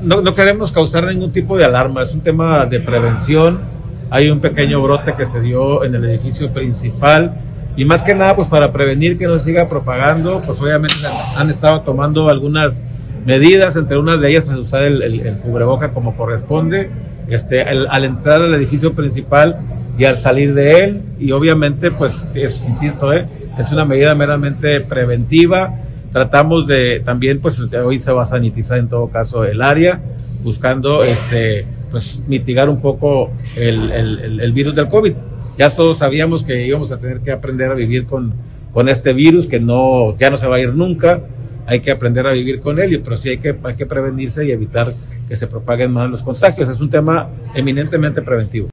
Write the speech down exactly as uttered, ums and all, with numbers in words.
no, no queremos causar ningún tipo de alarma, es un tema de prevención. Hay un pequeño brote que se dio en el edificio principal y más que nada pues para prevenir que no siga propagando, pues obviamente han, han estado tomando algunas medidas, entre unas de ellas pues usar el, el, el cubreboca como corresponde, este, el, al entrar al edificio principal y al salir de él, y obviamente pues es, insisto, eh, es una medida meramente preventiva. Tratamos de también, pues hoy se va a sanitizar en todo caso el área, buscando este pues mitigar un poco el, el, el virus del COVID. Ya todos sabíamos que íbamos a tener que aprender a vivir con, con este virus, que no ya no se va a ir nunca, hay que aprender a vivir con él, pero sí hay que, hay que prevenirse y evitar que se propaguen más los contagios. Es un tema eminentemente preventivo.